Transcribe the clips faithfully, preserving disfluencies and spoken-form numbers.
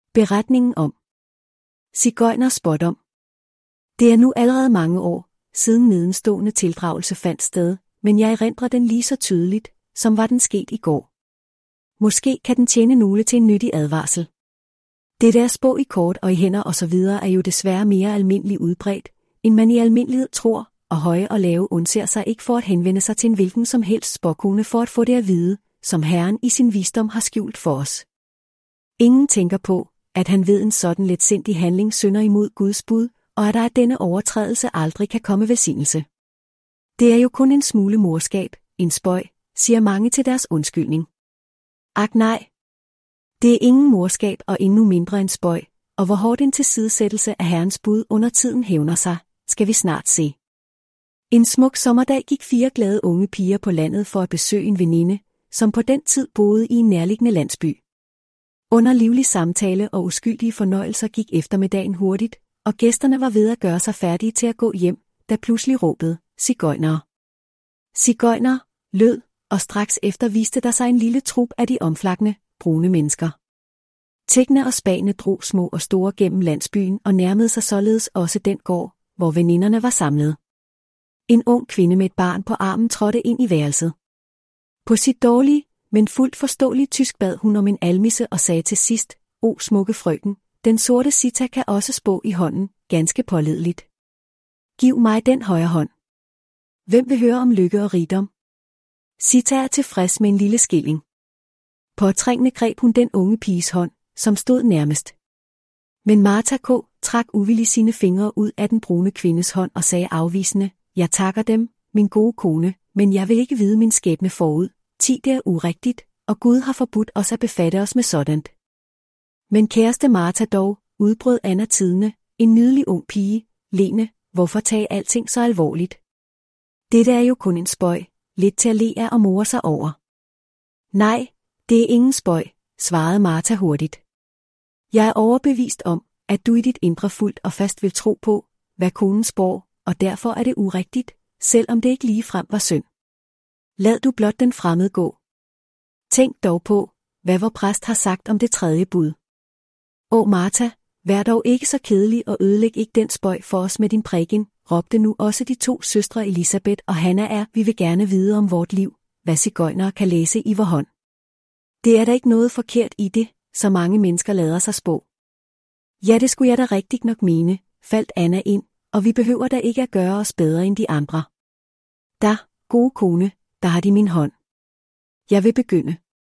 Beretningen om sigøjners spådom. Det er nu allerede mange år, siden nedenstående tildragelse fandt sted, men jeg erindrer den lige så tydeligt, som var den sket i går. Måske kan den tjene nogle til en nyttig advarsel. Det der spå i kort og i hænder og så videre er jo desværre mere almindeligt udbredt, end man i almindelighed tror, og høje og lave undser sig ikke for at henvende sig til en hvilken som helst spåkone for at få det at vide, som Herren i sin visdom har skjult for os. Ingen tænker på, at han ved en sådan letsindig handling synder imod Guds bud, og at der af denne overtrædelse aldrig kan komme velsignelse. Det er jo kun en smule morskab, en spøj, siger mange til deres undskyldning. Ak nej. Det er ingen morskab og endnu mindre en spøj, og hvor hårdt en tilsidesættelse af Herrens bud under tiden hævner sig, skal vi snart se. En smuk sommerdag gik fire glade unge piger på landet for at besøge en veninde, som på den tid boede i en nærliggende landsby. Under livlig samtale og uskyldige fornøjelser gik eftermiddagen hurtigt, og gæsterne var ved at gøre sig færdige til at gå hjem, da pludselig råbede sigøjnere. Sigøjnere lød, og straks efter viste der sig en lille trup af de omflakkende, brune mennesker. Tiggende og spagende drog små og store gennem landsbyen og nærmede sig således også den gård, hvor veninderne var samlet. En ung kvinde med et barn på armen trådte ind i værelset. På sit dårlige, men fuldt forståelige tysk bad hun om en almisse og sagde til sidst, o smukke frøken, den sorte Sita kan også spå i hånden, ganske pålideligt. Giv mig den højre hånd. Hvem vil høre om lykke og rigdom? Sita er tilfreds med en lille skilling. Påtrængende greb hun den unge piges hånd, som stod nærmest. Men Martha K. trak uvilligt sine fingre ud af den brune kvindes hånd og sagde afvisende, jeg takker dem, min gode kone, men jeg vil ikke vide min skæbne forud, ti det er urigtigt, og Gud har forbudt os at befatte os med sådant. Men kæreste Martha dog, udbrød Anna tidende, en nydelig ung pige, Lene, hvorfor tage alting så alvorligt? Dette er jo kun en spøj, lidt til at le af og more sig over. Nej, det er ingen spøj, svarede Martha hurtigt. Jeg er overbevist om, at du i dit indre fuldt og fast vil tro på, hvad konen spår, og derfor er det urigtigt, selvom det ikke ligefrem var synd. Lad du blot den fremmede gå. Tænk dog på, hvad vor præst har sagt om det tredje bud. Åh Martha, vær dog ikke så kedelig og ødelæg ikke den spøj for os med din prædiken, råbte nu også de to søstre Elisabeth og Hanna er, vi vil gerne vide om vort liv, hvad sigøjnere kan læse i vor hånd. Det er der ikke noget forkert i det, så mange mennesker lader sig spå. Ja, det skulle jeg da rigtigt nok mene, faldt Anna ind, og vi behøver da ikke at gøre os bedre end de andre. Da, gode kone, der har de min hånd. Jeg vil begynde.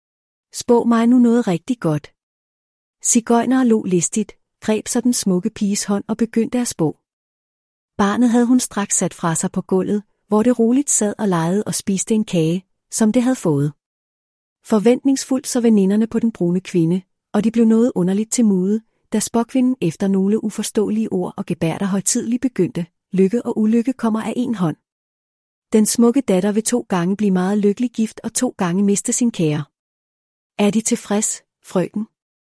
Spå mig nu noget rigtig godt. Sigøjnere lå listigt, greb så den smukke piges hånd og begyndte at spå. Barnet havde hun straks sat fra sig på gulvet, hvor det roligt sad og legede og spiste en kage, som det havde fået. Forventningsfuldt så veninderne på den brune kvinde, og de blev noget underligt til mude, da spåkvinden efter nogle uforståelige ord og gebærder højtideligt begyndte, lykke og ulykke kommer af en hånd. Den smukke datter vil to gange blive meget lykkelig gift og to gange miste sin kære. Er de tilfreds, frøken?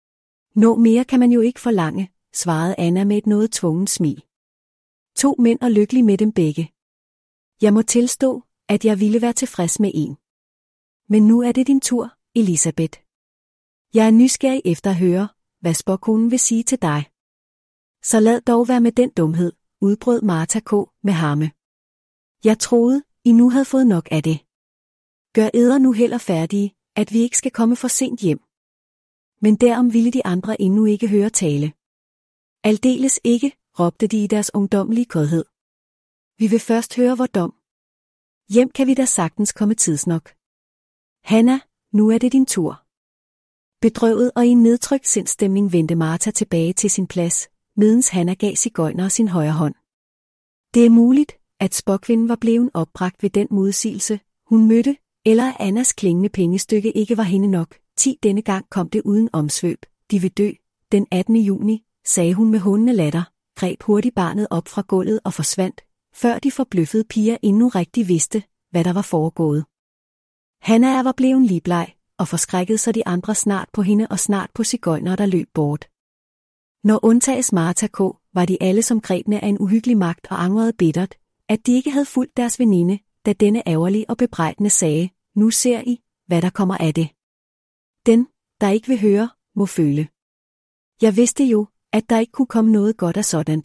Nå mere kan man jo ikke forlange, svarede Anna med et noget tvungent smil. To mænd og lykkelig med dem begge. Jeg må tilstå, at jeg ville være tilfreds med en. Men nu er det din tur, Elisabeth. Jeg er nysgerrig efter at høre, hvad spåkonen vil sige til dig. Så lad dog være med den dumhed, udbrød Martha K. med harme. Jeg troede, I nu havde fået nok af det. Gør eder nu heller færdige, at vi ikke skal komme for sent hjem. Men derom ville de andre endnu ikke høre tale. Aldeles ikke, råbte de i deres ungdommelige kodhed. Vi vil først høre vor dom. Hjem kan vi da sagtens komme tidsnok. Hanna, nu er det din tur. Bedrøvet og i en nedtrykt sindstemning vendte Martha tilbage til sin plads, medens Hanna gav sigøjnere sin højre hånd. Det er muligt, at spåkvinden var blevet opbragt ved den modsigelse, hun mødte, eller at Annas klingende pengestykke ikke var hende nok. Ti denne gang kom det uden omsvøb. De vil dø, den attende juni, sagde hun med hundende latter, greb hurtigt barnet op fra gulvet og forsvandt, før de forbløffede piger endnu rigtig vidste, hvad der var foregået. Hanna var blevet ligbleg, og forskrækkede så de andre snart på hende og snart på sigøjnere, der løb bort. Når undtages Martha K., var de alle som grebne af en uhyggelig magt og angrede bittert, at de ikke havde fulgt deres veninde, da denne ærgerlige og bebrejdende sagde, nu ser I, hvad der kommer af det. Den, der ikke vil høre, må føle. Jeg vidste jo, at der ikke kunne komme noget godt af sådant.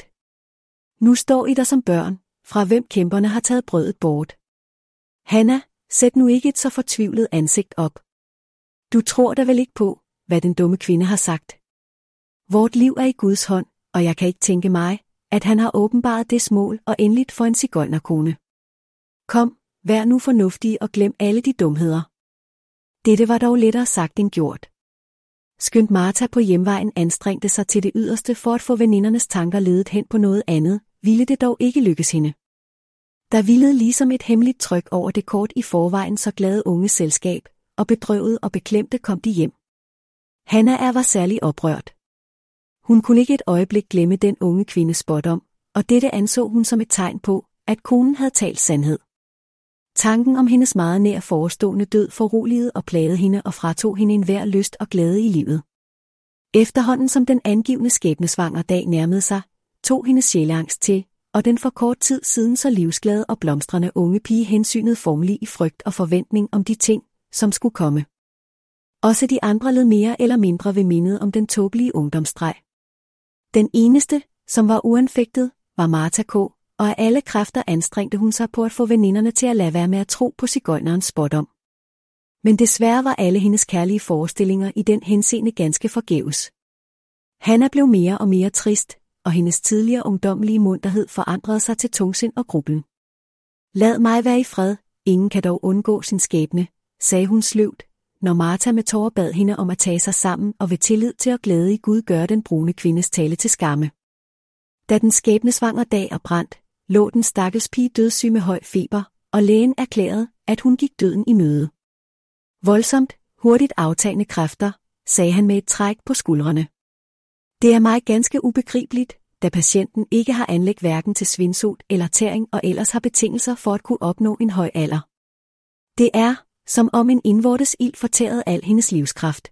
Nu står I der som børn, fra hvem kæmperne har taget brødet bort. Hanna, sæt nu ikke et så fortvivlet ansigt op. Du tror da vel ikke på, hvad den dumme kvinde har sagt. Vort liv er i Guds hånd, og jeg kan ikke tænke mig, at han har åbenbaret det mål og endeligt for en sigøjnerkone. Kom, vær nu fornuftige og glem alle de dumheder. Dette var dog lettere sagt end gjort. Skønt Martha på hjemvejen anstrengte sig til det yderste for at få venindernes tanker ledet hen på noget andet, ville det dog ikke lykkes hende. Der hvilede ligesom et hemmeligt tryk over det kort i forvejen så glade unge selskab, og bedrøvet og beklemte kom de hjem. Hanna er var særlig oprørt. Hun kunne ikke et øjeblik glemme den unge kvindes spådom, og dette anså hun som et tegn på, at konen havde talt sandhed. Tanken om hendes meget nær forestående død foruroligede og plagede hende og fratog hende enhver lyst og glæde i livet. Efterhånden som den angivne skæbnesvanger dag nærmede sig, tog hendes sjæleangst til, og den for kort tid siden så livsglade og blomstrende unge pige hensynede formelig i frygt og forventning om de ting, som skulle komme. Også de andre led mere eller mindre ved mindet om den tåbelige ungdomsstreg. Den eneste, som var uanfægtet, var Martha K., og af alle kræfter anstrengte hun sig på at få veninderne til at lade være med at tro på sigøjnerens spådom. Men desværre var alle hendes kærlige forestillinger i den henseende ganske forgæves. Hanna blev mere og mere trist, og hendes tidligere ungdommelige munterhed forandrede sig til tungsind og grublen. Lad mig være i fred, ingen kan dog undgå sin skæbne, sagde hun sløvt, når Martha med tårer bad hende om at tage sig sammen og ved tillid til at glæde i Gud gøre den brune kvindes tale til skamme. Da den skæbnesvanger dag og brændt, lå den stakkels pige dødssyg med høj feber, og lægen erklærede, at hun gik døden i møde. Voldsomt, hurtigt aftagende kræfter, sagde han med et træk på skuldrene. Det er mig ganske ubegribeligt, da patienten ikke har anlæg hverken til svindsot eller tæring og ellers har betingelser for at kunne opnå en høj alder. Det er, som om en indvortes ild fortærede al hendes livskraft.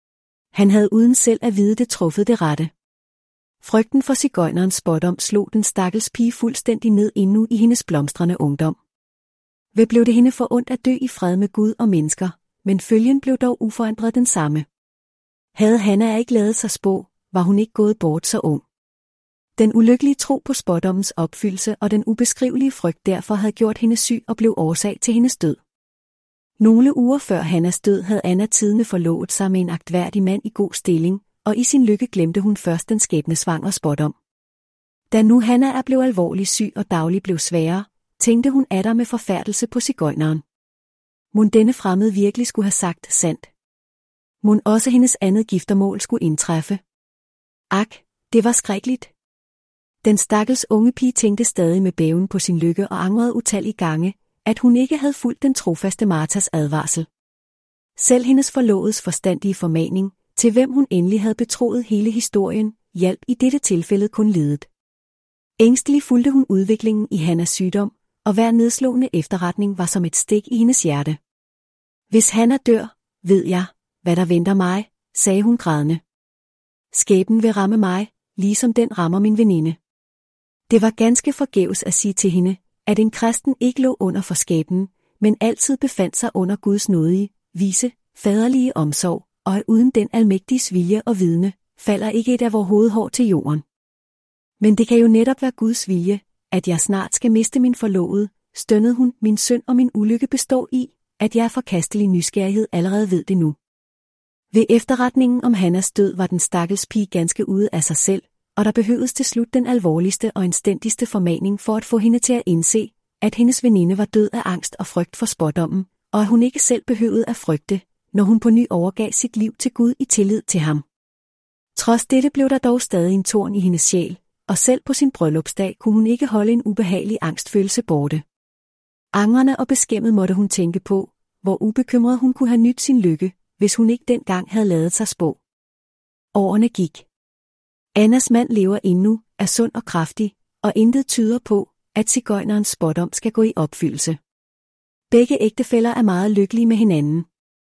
Han havde uden selv at vide det truffet det rette. Frygten for sigøjnerens spådom slog den stakkels pige fuldstændig ned endnu i hendes blomstrende ungdom. Ved blev det hende for ondt at dø i fred med Gud og mennesker, men følgen blev dog uforandret den samme. Havde Hanna ikke ladet sig spå, var hun ikke gået bort så ung. Den ulykkelige tro på spådommens opfyldelse og den ubeskrivelige frygt derfor havde gjort hende syg og blev årsag til hendes død. Nogle uger før Hannas død havde Anna tidende forlovet sig med en agtværdig mand i god stilling, og i sin lykke glemte hun først den skæbnesvangre spådom. Da nu Hanna er blevet alvorligt syg og daglig blev sværere, tænkte hun atter med forfærdelse på sigøjneren. Mon denne fremmede virkelig skulle have sagt sandt. Mon også hendes andet giftermål skulle indtræffe. Ak, det var skrækkeligt. Den stakkels unge pige tænkte stadig med bæven på sin lykke og angrede utallige gange, at hun ikke havde fulgt den trofaste Marthas advarsel. Selv hendes forlovedes forstandige formaning, til hvem hun endelig havde betroet hele historien, hjalp i dette tilfælde kun lidet. Ængstelig fulgte hun udviklingen i Hannas sygdom, og hver nedslående efterretning var som et stik i hendes hjerte. Hvis Hanna dør, ved jeg, hvad der venter mig, sagde hun grædende. Skæbnen vil ramme mig, ligesom den rammer min veninde. Det var ganske forgæves at sige til hende, at en kristen ikke lå under for skæbnen, men altid befandt sig under Guds nådige, vise, faderlige omsorg, og at uden den almægtiges vilje og vidne, falder ikke et af vores hovedhår til jorden. Men det kan jo netop være Guds vilje, at jeg snart skal miste min forlovede, stønnede hun, min synd og min ulykke består i, at jeg af forkastelig nysgerrighed allerede ved det nu. Ved efterretningen om Hannas død var den stakkels pige ganske ude af sig selv, og der behøvedes til slut den alvorligste og instendigste formaning for at få hende til at indse, at hendes veninde var død af angst og frygt for spådommen, og at hun ikke selv behøvede at frygte, når hun på ny overgav sit liv til Gud i tillid til ham. Trods dette blev der dog stadig en torn i hendes sjæl, og selv på sin bryllupsdag kunne hun ikke holde en ubehagelig angstfølelse borte. Angrende og beskæmmet måtte hun tænke på, hvor ubekymret hun kunne have nydt sin lykke, hvis hun ikke dengang havde ladet sig spå. Årene gik. Annas mand lever endnu, er sund og kraftig, og intet tyder på, at sigøjnerens spådom skal gå i opfyldelse. Begge ægtefæller er meget lykkelige med hinanden.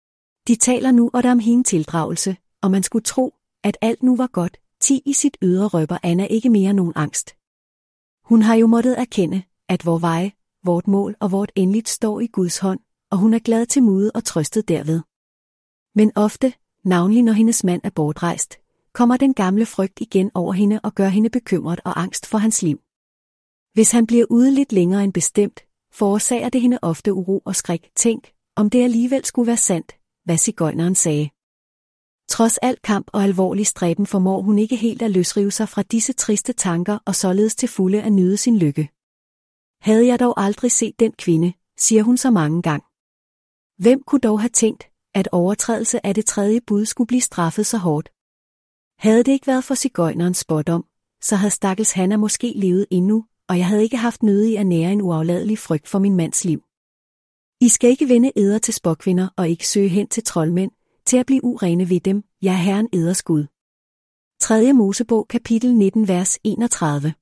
De taler nu og der om hende tildragelse, og man skulle tro, at alt nu var godt, ti i sit ydre røber Anna ikke mere nogen angst. Hun har jo måttet erkende, at vor vej, vort mål og vort endeligt står i Guds hånd, og hun er glad til mude og trøstet derved. Men ofte, navnlig når hendes mand er bortrejst, kommer den gamle frygt igen over hende og gør hende bekymret og angst for hans liv. Hvis han bliver ude lidt længere end bestemt, forårsager det hende ofte uro og skræk. Tænk, om det alligevel skulle være sandt, hvad sigøjneren sagde. Trods alt kamp og alvorlig stræben formår hun ikke helt at løsrive sig fra disse triste tanker og således til fulde at nyde sin lykke. Havde jeg dog aldrig set den kvinde, siger hun så mange gange. Hvem kunne dog have tænkt, at overtrædelse af det tredje bud skulle blive straffet så hårdt? Havde det ikke været for sigøjnerens spådom, så havde stakkels Hanna måske levet endnu, og jeg havde ikke haft nødig at nære en uafladelig frygt for min mands liv. I skal ikke vende eder til spåkvinder og ikke søge hen til troldmænd, til at blive urene ved dem, jeg er Herren eders Gud. tredje Mosebog kapitel nitten vers enogtredive.